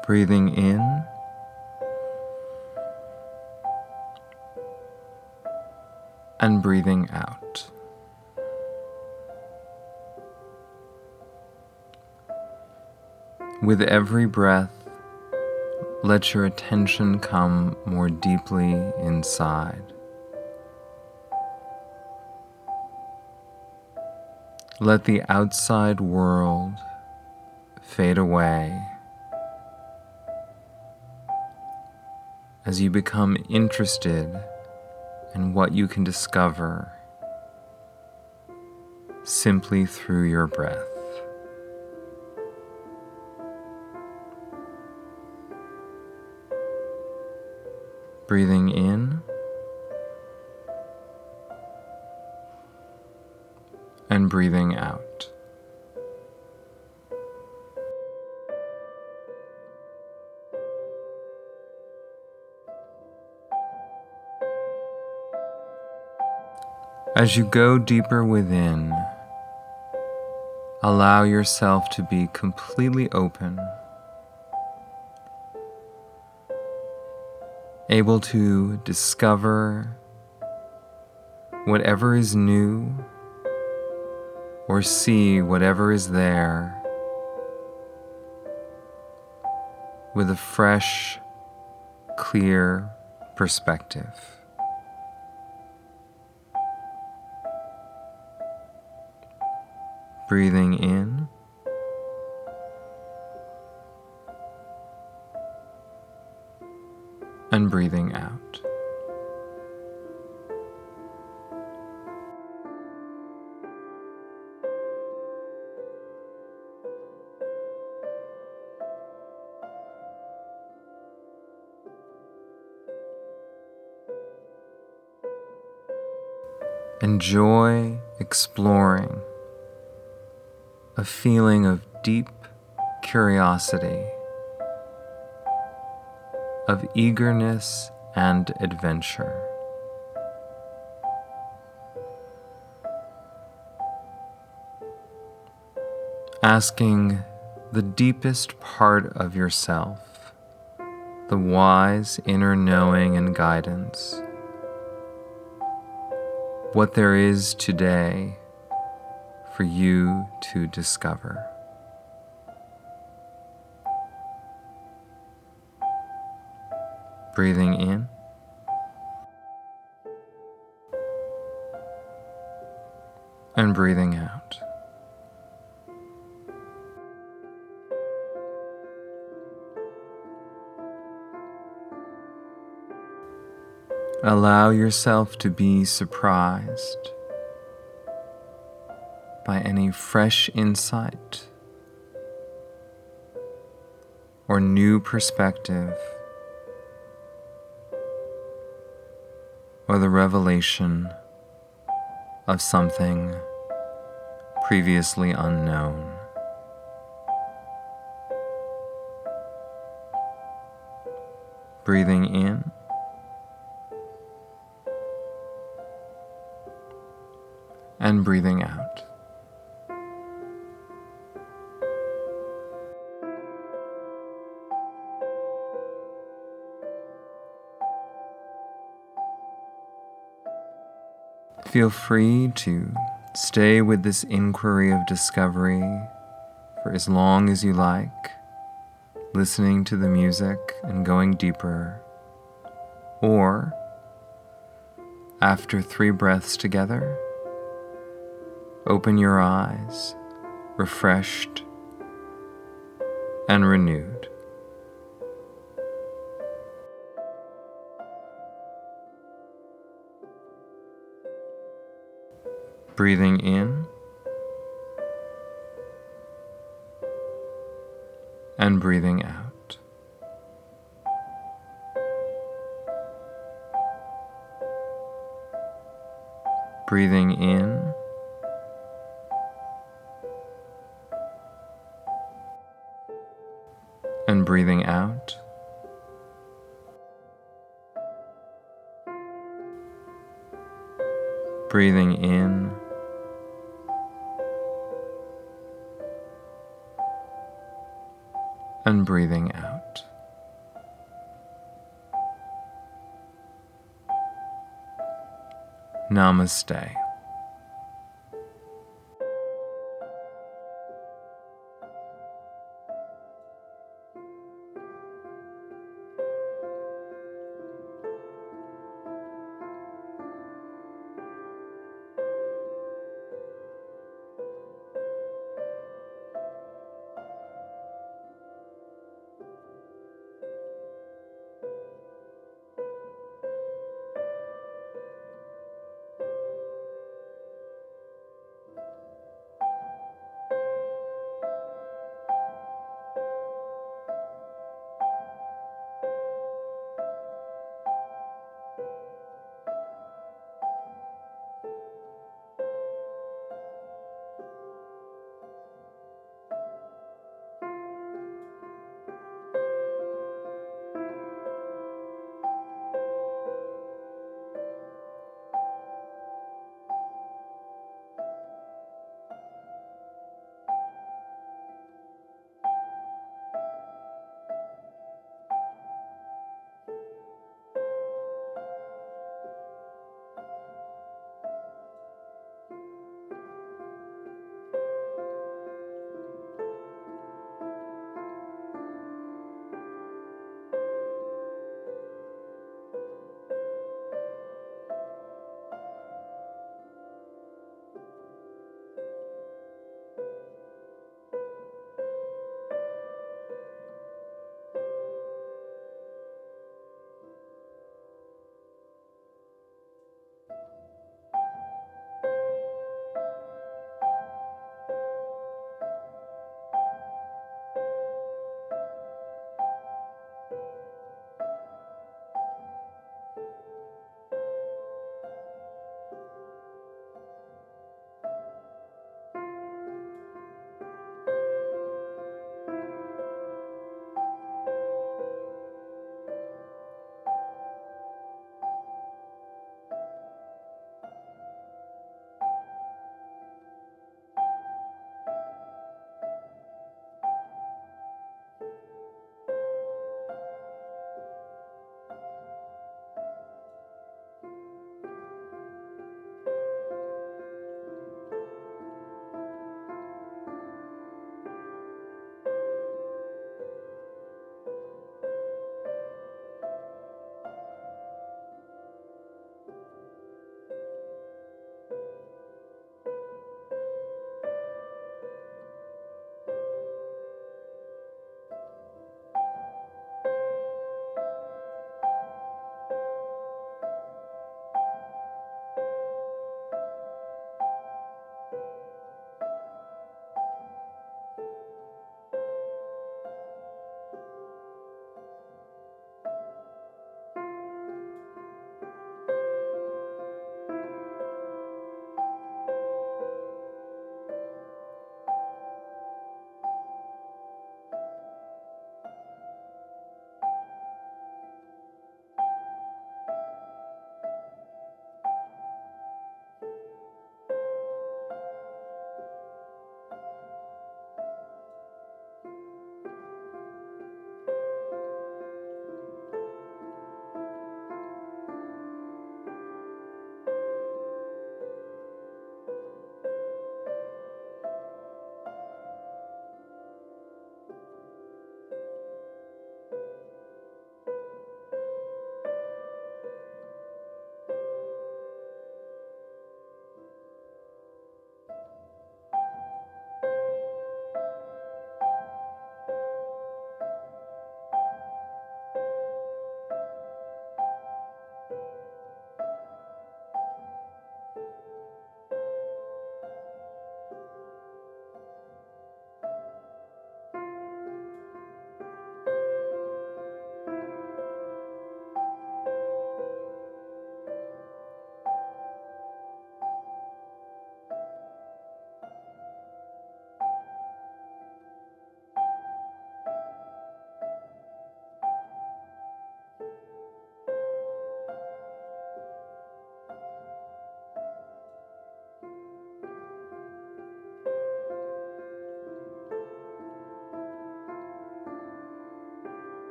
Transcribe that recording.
Breathing in and breathing out. With every breath, let your attention come more deeply inside. Let the outside world fade away as you become interested in what you can discover simply through your breath. Breathing in and breathing out. As you go deeper within, allow yourself to be completely open, able to discover whatever is new or see whatever is there with a fresh, clear perspective. Breathing in and breathing out. Enjoy exploring a feeling of deep curiosity, of eagerness and adventure. Asking the deepest part of yourself, the wise inner knowing and guidance, what there is today for you to discover. Breathing in and breathing out. Allow yourself to be surprised by any fresh insight or new perspective or the revelation of something previously unknown. Breathing in and breathing out. Feel free to stay with this inquiry of discovery for as long as you like, listening to the music and going deeper, or after 3 breaths together, open your eyes, refreshed and renewed. Breathing in and breathing out. Breathing in and breathing out. Breathing in and breathing out. Namaste.